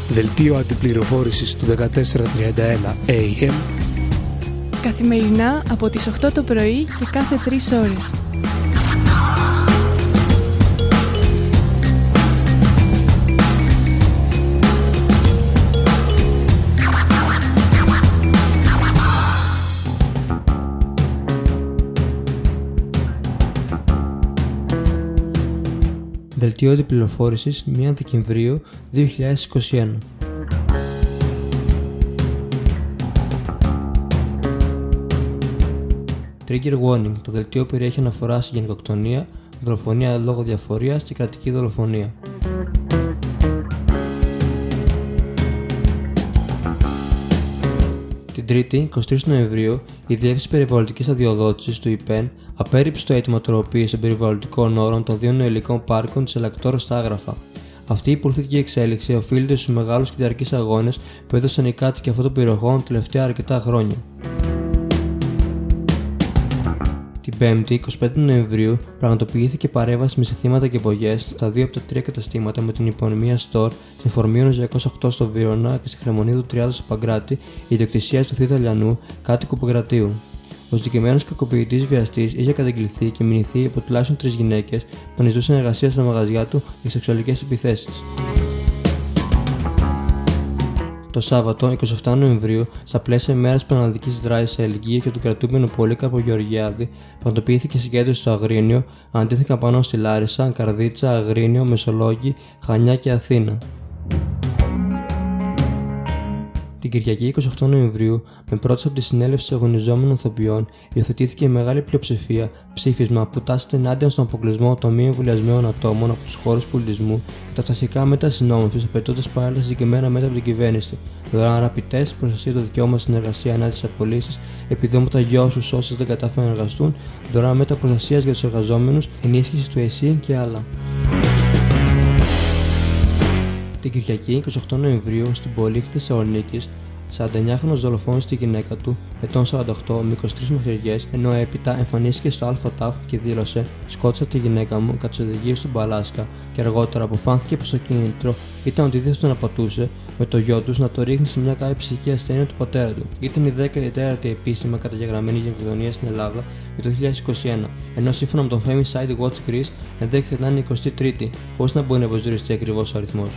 Δελτίο αντιπληροφόρησης του 1431 AM. Καθημερινά από τις 8 το πρωί και κάθε 3 ώρες. Δελτίο αντιπληροφόρησης 1 Δεκεμβρίου 2021. Trigger warning. Το δελτίο περιέχει αναφορά σε γενικοκτονία, δολοφονία λόγω διαφορίας και κρατική δολοφονία. Την 3η, 23 Νοεμβρίου, η Διεύθυνση Περιβαλλοντικής Αδειοδότησης του ΙΠΕΝ απέρριψε το αίτημα τροποποίησης των περιβαλλοντικών όρων των δύο νοηλικών πάρκων της Ελακτόρας στα Άγραφα. Αυτή η πολιτική εξέλιξη οφείλεται στους μεγάλους και διαρκείς αγώνες που έδωσαν οι κάτοικοι αυτών των περιοχών τελευταία αρκετά χρόνια. Την 5η, 25 Νοεμβρίου, πραγματοποιήθηκε παρέμβαση με συστήματα και εμπογές στα 2 από τα 3 καταστήματα με την υπονομία Store στην Φορμίωνος 208 στο Βύρωνα και στη Χρεμονίδου 30 στο Παγκράτη, ιδιοκτησίας του Θ' Λιανού, κάτοικου Παγκρατίου. Ο συγκεκριμένος κακοποιητής βιαστής είχε καταγγελθεί και μηνυθεί από τουλάχιστον 3 γυναίκες που τον ζητούσαν εργασία στα μαγαζιά του για σεξουαλικές επιθέσεις. Το Σάββατο, 27 Νοεμβρίου, στα πλαίσια ημέρας πανελλαδικής δράσης σε αλληλεγγύη για τον κρατούμενο Πολύκαρπο Γεωργιάδη, πραγματοποιήθηκε συγκέντρωση στο Αγρίνιο, αντίθηκαν πάνω στη Λάρισα, Καρδίτσα, Αγρίνιο, Μεσολόγγι, Χανιά και Αθήνα. Την Κυριακή 28 Νοεμβρίου, με πρόταση από τη Συνέλευση Αγωνιζόμενων Ηθοποιών, υιοθετήθηκε μεγάλη πλειοψηφία ψήφισμα που τάσσεται ενάντια στον αποκλεισμό των μη εμβολιασμένων ατόμων από τους χώρους πολιτισμού και τα φτασικά μέτρα συνόμωσης, απαιτώντας παράλληλα συγκεκριμένα μέτρα από την κυβέρνηση. Δωρεάν rapid test, προστασία του δικαιώματος στην εργασία ενάντια στις απολύσεις, επιδόματα για όσους δεν κατάφεραν να εργαστούν, δωρεάν μέτρα προστασίας για τους εργαζόμενους, ενίσχυση του ΕΣΥ και άλλα. Την Κυριακή 28 Νοεμβρίου στην πόλη Θεσσαλονίκης, 49χρονος δολοφόνησε τη γυναίκα του, ετών 48, με 23 μαχαιριές, ενώ έπειτα εμφανίστηκε στο ΑΤΑΦ και δήλωσε: «Σκότωσα τη γυναίκα μου κατά τις οδηγίες του Μπαλάσκα», και αργότερα αποφάνθηκε πως το κίνητρο ήταν ότι ήθελε να πατούσε με το γιο τους να το ρίχνει σε μια κάποια ψυχική ασθένεια του πατέρα του. Ήταν η 14η επίσημα καταγεγραμμένη γενοκτονία στην Ελλάδα για το 2021, ενώ σύμφωνα με τον Femicide Watch Greece ενδέχεται να είναι η 23η, χωρίς να μπορεί να προσδιοριστεί ακριβώς ο αριθμός.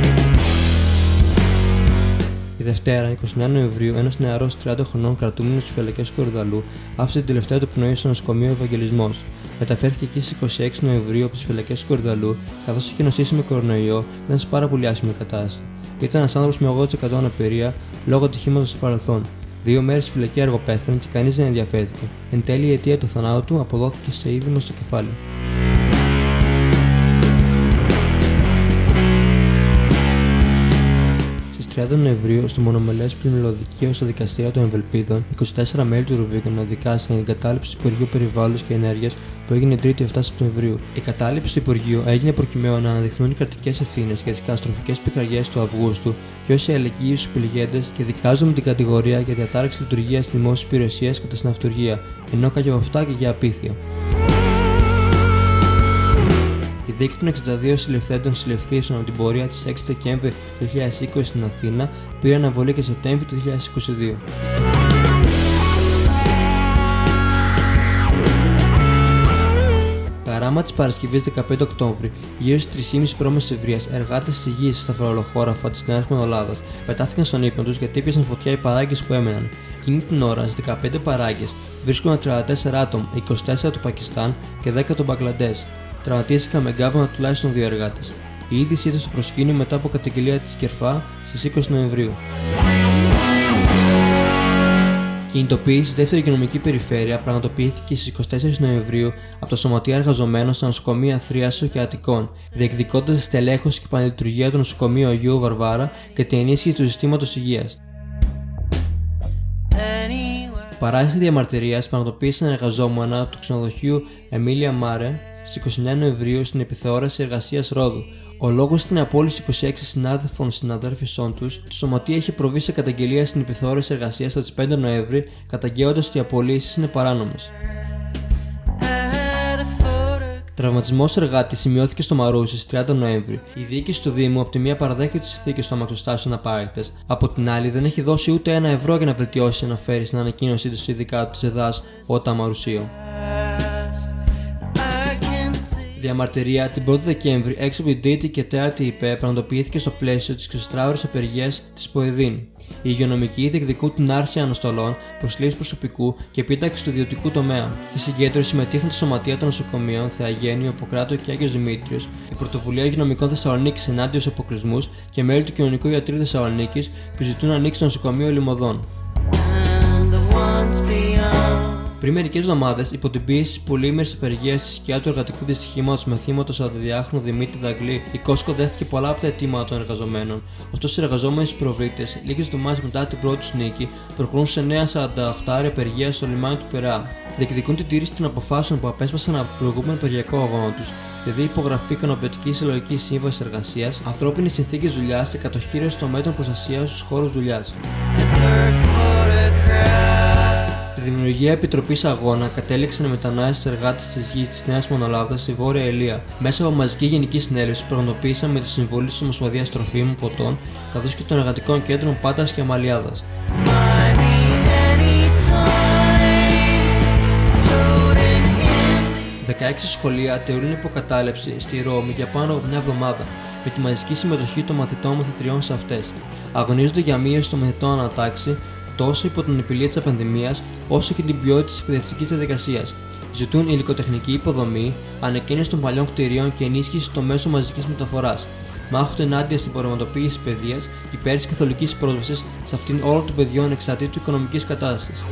Τη Δευτέρα, 29 Νοεμβρίου, ένας νεαρός 30 χρονών κρατούμενος στις φυλακές του Κορυδαλού άφησε την τελευταία του πνοή στο νοσοκομείο Ευαγγελισμός. Μεταφέρθηκε εκεί στις 26 Νοεμβρίου από τις φυλακές του Κορυδαλού, καθώς είχε νοσήσει με κορονοϊό και ήταν σε πάρα πολύ άσχημη κατάσταση. Ήταν ένας άνθρωπος με 80% αναπηρία λόγω ατυχήματος στο παρελθόν. 2 μέρες στη φυλακή αργοπέθανε και κανείς δεν ενδιαφέρθηκε. Εν τέλει, η αιτία του θανάτου του αποδόθηκε σε είδημα στο κεφάλι. Στις 30 Νοεμβρίου, στο μονομελές πλημμυλοδικείο στα δικαστήρια των Ευελπίδων, 24 μέλη του Ρουβίκονα δικάστηκαν για την κατάληψη του Υπουργείου Περιβάλλοντος και Ενέργειας που έγινε 3η 7 Σεπτεμβρίου. Η κατάληψη του Υπουργείου έγινε προκειμένου να αναδειχθούν οι κρατικές ευθύνες για τις καταστροφικές πυρκαγιές του Αυγούστου και ως αλληλεγγύη στους πληγέντες και δικάζουμε την κατηγορία για διατάραξη λειτουργίας της δημόσιας υπηρεσίας κατά συναυτουργία, ενώ κάποια από αυτά και για απίθεια. Η δίκη των 62 συλληφθέντων συλληφθήσεων από την πορεία της 6 Δεκέμβρη του 2020 στην Αθήνα πήρε αναβολή και Σεπτέμβρη του 2022. Γράμμα της Παρασκευής 15 Οκτώβρη, γύρω στις 3.30 π.Μ. εργάτες της υγείας στα Φραουλοχώραφα της Νέας Μανολάδας πετάχτηκαν στον ύπνο τους γιατί έπιασαν φωτιά οι παράγκες που έμεναν. Εκείνη την ώρα, στις 15 παράγκες βρίσκονταν 34 άτομα, 24 του Πακιστάν και 10 του Μπαγκλαντές. Τραυματίστηκαν με γκάβανα τουλάχιστον 2 εργάτες. Η είδηση ήταν στο προσκήνιο μετά από καταγγελία της Κερφά στις 20 Νοεμβρίου. Κινητοποίηση στη δεύτερη υγειονομική περιφέρεια πραγματοποιήθηκε στις 24 Νοεμβρίου από το Σωματείο Εργαζομένων στα νοσοκομεία Θρίασος και Αττικών, διεκδικώντας τη στελέχωση και πανελειτουργία του νοσοκομείου Αγίου Βαρβάρα και την ενίσχυση του συστήματος υγείας. Παράσταση διαμαρτυρίας πραγματοποίησαν εργαζόμενα του ξενοδοχείου Εμίλια Μάρε στις 29 Νοεμβρίου στην επιθεώρηση εργασίας Ρόδου. Ο λόγος στην απόλυση 26 συνάδελφων συναδέλφισών τους, το Σωματείο είχε προβεί σε καταγγελία στην επιθεώρηση εργασίας από τις 5 Νοέμβρη, καταγγέλλοντας ότι οι απολύσεις είναι παράνομες. Τραυματισμός εργάτη σημειώθηκε στο Μαρούσι στις 30 Νοέμβρη. Η διοίκηση του Δήμου από τη μία παραδέχεται τις συνθήκες των αμαξοστάσεων απαράδεκτες, από την άλλη δεν έχει δώσει ούτε ένα ευρώ για να βελτιώσει, αναφέρει στην ανακοίνωσή του ειδικά του ΕΔΑΣ ΟΤΑ Μαρουσίου. Διαμαρτυρία την 1η Δεκέμβρη έξω από την Τρίτη και Τέταρτη ΥΠΕ πραγματοποιήθηκε στο πλαίσιο της 24ωρης απεργίας της ΠΟΕΔΗΝ. Οι υγειονομικοί διεκδικούν την άρση αναστολών, προσλήψη προσωπικού και επίταξη του ιδιωτικού τομέα. Στη συγκέντρωση συμμετείχαν τα σωματεία των νοσοκομείων Θεαγένειο, Αποκράτο και Άγιος Δημήτριος, η Πρωτοβουλία Υγειονομικών Θεσσαλονίκης ενάντια στους αποκλεισμούς και μέλη του Κοινωνικού Ιατρείου Θεσσαλονίκης που ζητούν να ανοίξει το νοσοκομείο Λιμωδών. Πριν μερικές εβδομάδες, υπό την πίεση της πολύμερης απεργίας στη σκιά του εργατικού δυστυχήματος με θύμα το 42χρονο Δημήτρη Δαγκλή, η Κόσκο δέχτηκε πολλά από τα αιτήματα των εργαζομένων. Ωστόσο, οι εργαζόμενοι στις προβλήτες, λίγες εβδομάδες μετά την πρώτη τους νίκη, προχωρούν σε νέα 48ωρη απεργία στο λιμάνι του Περά. Διεκδικούν την τήρηση των αποφάσεων που απέσπασαν από προηγούμενο απεργιακό αγώνα τους, δηλαδή υπογραφή ικανοποιητικής συλλογική σύμβασης εργασίας, ανθρώπινες συνθήκες δουλειάς και κατοχήρωση των μέτρων προστασίας στους χώρους δουλειάς. Τη δημιουργία επιτροπής αγώνα κατέληξαν οι μετανάστες εργάτες της γης της Νέας Μονολάδας στη Βόρεια Ελία, μέσα από μαζική γενική συνέλευση που πραγματοποίησαν με τη συμβολή της Ομοσπονδίας Τροφίμων Ποτών καθώς και των εργατικών κέντρων Πάτρας και Αμαλιάδας. 16 σχολεία τηρούν υποκατάληψη στη Ρώμη για πάνω από μια εβδομάδα, με τη μαζική συμμετοχή των μαθητών μαθητριών σε αυτές. Αγωνίζονται για μείωση των μαθητών ανατάξει, τόσο υπό την επιλύεια της πανδημίας, όσο και την ποιότητα της εκπαιδευτικής διαδικασίας. Ζητούν υλικοτεχνική υποδομή, ανακαίνιση των παλιών κτηρίων και ενίσχυση των μέσων μαζικής μεταφοράς. Μάχονται ενάντια στην προγραμματοποίηση της παιδείας και υπέρ της καθολικής πρόσβασης σε αυτήν όλων των παιδιών ανεξαρτήτου οικονομικής κατάστασης.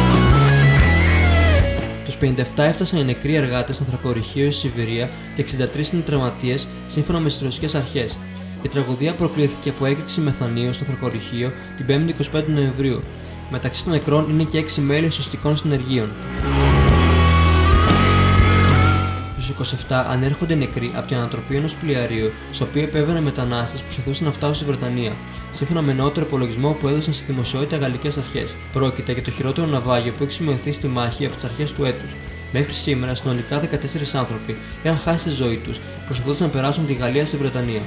Τους 57 έφτασαν οι νεκροί εργάτες στο ανθρακοριχείο στη Σιβηρία και 63 είναι τραυματίες σύμφωνα με τις ρωσικές αρχές. Η τραγωδία προκλήθηκε από έκρηξη μεθανίου στο ανθρακοριχείο την 5η 25 Νοεμβρίου. Μεταξύ των νεκρών είναι και 6 μέλη σωστικών συνεργείων. Στους 27 ανέρχονται νεκροί από την ανατροπή ενός πλοιαρίου, στο οποίο επέβαιναν μετανάστες που προσπαθούσαν να φτάσουν στη Βρετανία, σύμφωνα με νεότερο υπολογισμό που έδωσαν στη δημοσιότητα γαλλικές αρχές. Πρόκειται για το χειρότερο ναυάγιο που έχει σημειωθεί στη μάχη από τις αρχές του έτους. Μέχρι σήμερα, συνολικά 14 άνθρωποι είχαν χάσει τη ζωή τους, προσπαθώντας να περάσουν τη Γαλλία στη Βρετανία.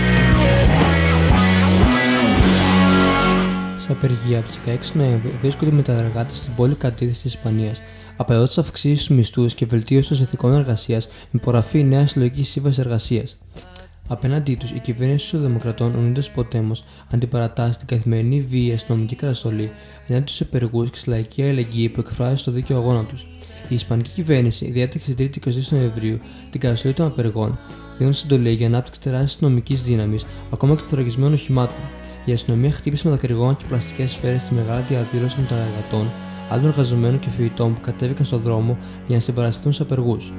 Σε απεργία από τις 16 Νοέμβρη βρίσκονται μεταεργάτες στην πόλη Καντίδης της Ισπανίας, απαιτώντας αυξήσεις στους μισθούς και βελτίωση των συνθηκών εργασίας με υπογραφή νέας συλλογικής σύμβασης εργασίας. Απέναντί τους, η κυβέρνηση των Δημοκρατών Unidos Podemos αντιπαρατάσσει την καθημερινή βία αστυνομική καταστολή ενάντια στους απεργούς και στη λαϊκή αλληλεγγύη που εκφράζει στο δίκαιο αγώνα τους. Η Ισπανική κυβέρνηση διέταξε την 3η 22 Νοεμβρίου την καταστολή των απεργών, δίνοντας εντολή για ανάπτυξη τεράστιας αστυνομικής δύναμης, ακόμα και των θωρακισμένων οχημάτων. Η αστυνομία χτύπησε με δακρυγόνα και πλαστικές σφαίρες στη μεγάλη διαδήλωση των εργατών, άλλων εργαζομένων και φοιτητών που κατέβηκαν στον δρόμο για να συμπαρασταθούν στους απεργούς.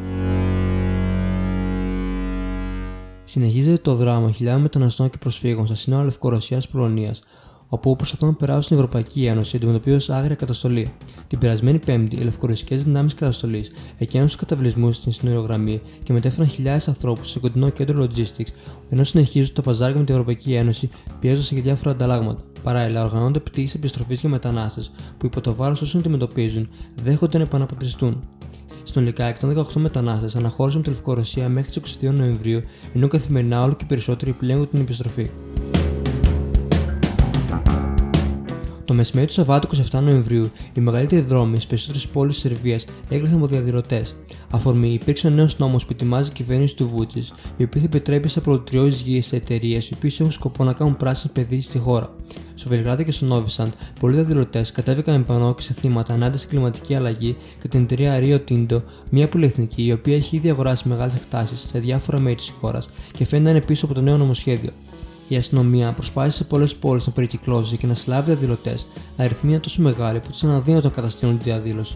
Συνεχίζεται το δράμα χιλιάδων μεταναστών και προσφύγων στα σύνορα Λευκορωσίας-Πολωνίας, όπου προσπαθούν να περάσουν στην Ευρωπαϊκή Ένωση αντιμετωπίζοντας άγρια καταστολή. Την περασμένη Πέμπτη, οι λευκορωσικές δυνάμεις καταστολής εκένωσαν τους καταβλισμούς στην συνορογραμμή και μετέφεραν χιλιάδες ανθρώπους σε κοντινό κέντρο logistics, ενώ συνεχίζουν τα παζάρια με την Ευρωπαϊκή Ένωση, πιέζοντας για διάφορα ανταλλάγματα. Παράλληλα, οργανώνονται πτήσεις επιστροφής για μετανάστες που υπό το βάρος όσων αντιμετωπίζουν δέχονται να επαναπατριστούν. Συνολικά, 118 μετανάστες αναχώρησαν από τη Λευκορωσία μέχρι τις 22 Νοεμβρίου, ενώ καθημερινά όλο και περισσότεροι επιλέγουν την επιστροφή. Το μεσημέρι του Σαββάτου 27 Νοεμβρίου, οι μεγαλύτεροι δρόμοι στις περισσότερες πόλεις της Σερβίας έκλεισαν από διαδηλωτές. Αφορμή υπήρξε ο νέος νόμος που ετοιμάζει η κυβέρνηση του Βούτσιτς, η οποία θα επιτρέπει σε προλωτριώσεις γης σε εταιρείες οι οποίες έχουν σκοπό να κάνουν πράσινες επενδύσεις στη χώρα. Στο Βελιγράδι και στο Νόβι Σαντ, πολλοί διαδηλωτές κατέβηκαν με πανό και σε θύματα ενάντια στην κλιματική αλλαγή και την εταιρεία Rio Tinto, μια πολυεθνική η οποία έχει ήδη αγοράσει μεγάλες εκτάσεις σε διάφορα μέρη της χώρας και φαίνεται να είναι πίσω από το νέο νομοσχέδιο. Η αστυνομία προσπάθησε σε πολλές πόλεις να περικυκλώσει και να συλλάβει διαδηλωτές, αριθμοί είναι τόσο μεγάλοι που τους είναι αδύνατο να καταστήλουν τη διαδήλωση.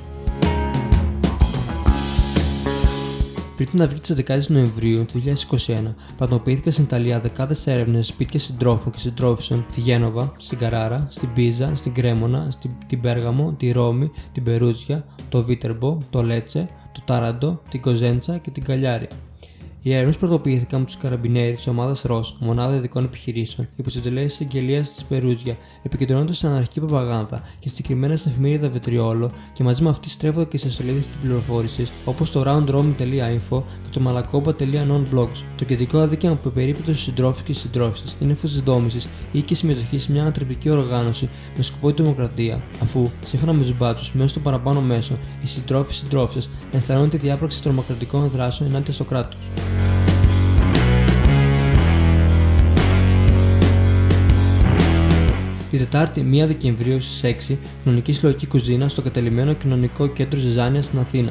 Πριν την αυγή της 11ης Νοεμβρίου του 2021, πραγματοποιήθηκαν στην Ιταλία δεκάδες έρευνες σε σπίτια συντρόφων και συντρόφισσων στη Γένοβα, στην Καράρα, στην Πίζα, στην Κρέμονα, την Πέργαμο, τη Ρώμη, την Περούτζια, το Βίτερμπο, το Λέτσε, το Τάραντο, την Κοζέντσα και την Καλιάρη. Οι έρευνες πραγματοποιήθηκαν με τους καραμπινέρι της ομάδας ΡΟΣ, Μονάδα Ειδικών Επιχειρήσεων, υπό τις εντολές της εισαγγελίας της Περούζια, επικεντρώνοντας στην αναρχική προπαγάνδα και συγκεκριμένα στην εφημερίδα Βετριόλο και μαζί με αυτή στρέφονται και σε σελίδες της πληροφόρησης όπως το roundrome.info και το malakopa.nonblogs. Το κεντρικό αδίκημα που περίπτωση στους συντρόφους και συντρόφισσες είναι φως της δόμησης ή και συμμετοχή σε μια ανατρεπτική οργάνωση με σκοπό τη δημοκρατία, αφού, σύμφωνα με τους μπάτσους, μέσω των παραπάνω μέσων, οι συντρόφοι-συντρόφισσες ενθαρρύνουν τη διάπραξη τρομοκρατικών δράσεων ενάντια στο κράτος. Τη Τετάρτη 1 Δεκεμβρίου στις 6, κοινωνική συλλογική κουζίνα στο κατελημμένο κοινωνικό κέντρο Ζεζάνια στην Αθήνα.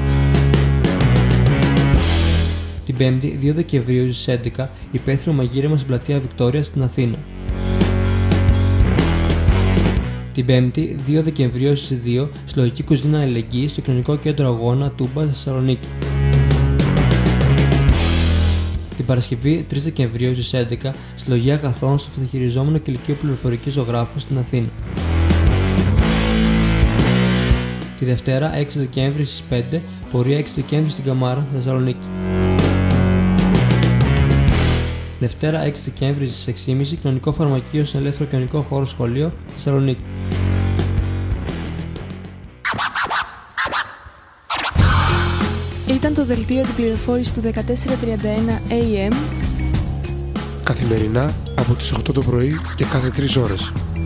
Την 5η 2 Δεκεμβρίου στις 11, υπαίθριο μαγείρεμα στην πλατεία Βικτόρια στην Αθήνα. Την 5η 2 Δεκεμβρίου στις 2, συλλογική κουζίνα Αλληλεγγύη στο κοινωνικό κέντρο Αγώνα Τούμπα στη Θεσσαλονίκη. Την Παρασκευή 3 Δεκεμβρίου στις 11, συλλογή αγαθών στο αυτοχειριζόμενο κηλικείο πληροφορικής ζωγράφου στην Αθήνα. Τη Δευτέρα 6 Δεκέμβρη στις 5, πορεία 6 Δεκέμβρη στην Καμάρα, Θεσσαλονίκη. Δευτέρα 6 Δεκέμβρη στις 6.30, κοινωνικό φαρμακείο σε ελεύθερο κοινωνικό χώρο σχολείο, Θεσσαλονίκη. Ήταν το δελτίο αντιπληροφόρησης του 1431 AM καθημερινά από τις 8 το πρωί και κάθε 3 ώρες.